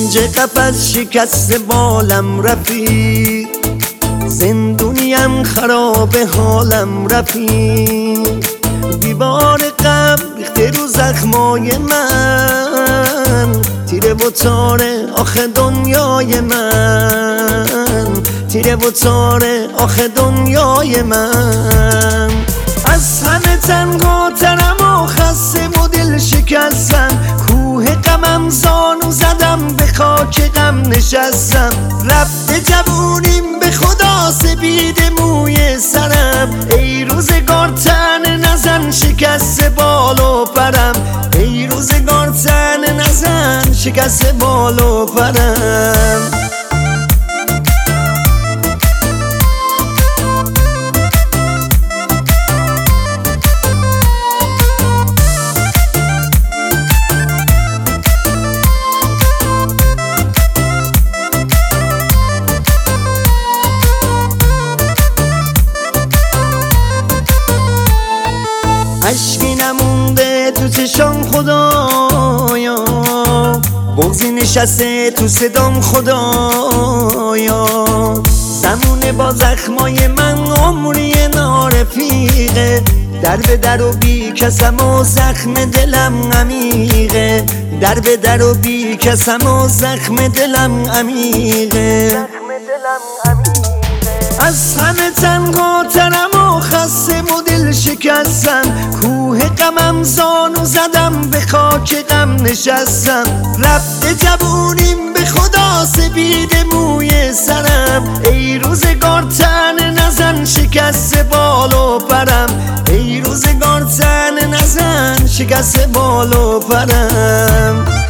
کنج قفس شکست بالم رفیق، زندونیم خراب حالم رفیق. دیوار غم ریخته رو زخمای من، تیره و تاره آخه دنیای من، تیره و تاره آخه دنیای من. از همه تنهاترم و خسته و دل شکستم، کوه غمم زانو زدم به خاک غم نشستم. رفته جوونیم به خدا سپید موی سرم، ای روزگار طعنه نزن شکست بال و پرم، ای روزگار طعنه نزن شکست بال و پرم. عشقی نمونده تو چشام خدایا، بغضی نشسته تو صدام خدایا. زمونه با زخمای من عمری نارفیقه، در به در و بی کسم و زخم دلم عمیقه، در به در و بی کسم و زخم دلم عمیقه. از همه تنهاترم و خسته و دل شکستم، کوه غمم زانو زدم به خاک غم نشستم. رفته جوونیم به خدا سپید موی سرم، ای روزگار طعنه نزن شکست بال و پرم، ای روزگار طعنه نزن شکست بال و پرم.